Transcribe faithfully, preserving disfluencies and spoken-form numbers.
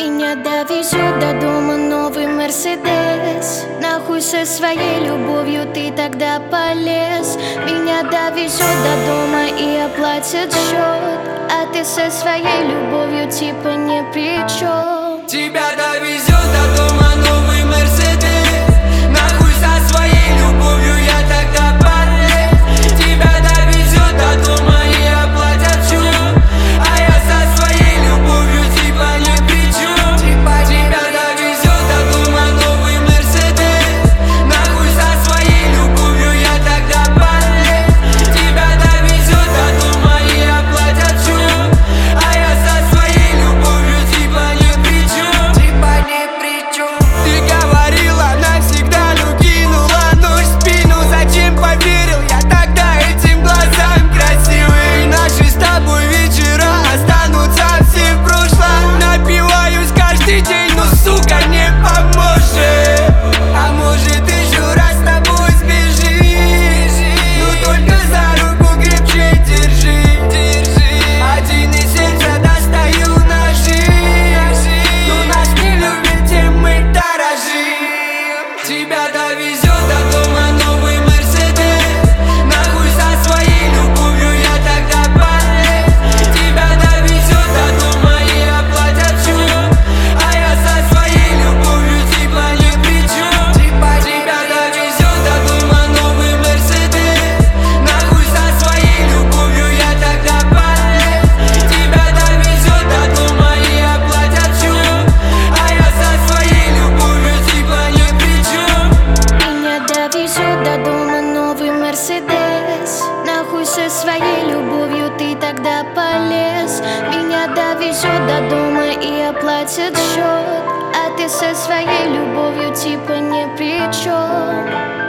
Меня довезет до дома новый Мерседес. Нахуй со своей любовью ты тогда полез. Меня довезет до дома и оплатит счет, а ты со своей любовью типа не при чем. Тебя довезет до дома новый Мерседес. Нахуй со своей любовью я тогда полез. Тебя довезет до дома и оплатят счет, а я со своей любовью типа не при чем. Тебя довезет до дома новый Мерседес. Нахуй со своей любовью я тогда полез. Тебя довезет до дома и оплатят счет, а я со своей любовью типа не при чем. Типа не при чем. Ты говорила навсегда, ну кинула нож в спину. Зачем поверил я тогда этим глазам красивые? Наши с тобой вечера останутся все в прошлом. Напиваюсь каждый день, но сука не поможет. А может еще раз с тобой сбежишь? Ну только за руку крепче держи. Один из сердца достаю ножи. Но нас не любят, тем мы дорожим. Тебя довезет до дома новый Мерседес. Нахуй со своей любовью я тогда полез. Тебя довезет до дома и оплатят счет, а я со своей любовью типа не при чем. Тебя довезет до дома новый Мерседес. Нахуй со своей любовью я тогда полез. Тебя довезет до дома и оплатят счет, а я со своей любовью типа не при чем. Меня довезет до дома новый Мерседес. Нахуй со своей любовью ты тогда полез. Меня довезет до дома и оплатит счет, а ты со своей любовью типа не при чем.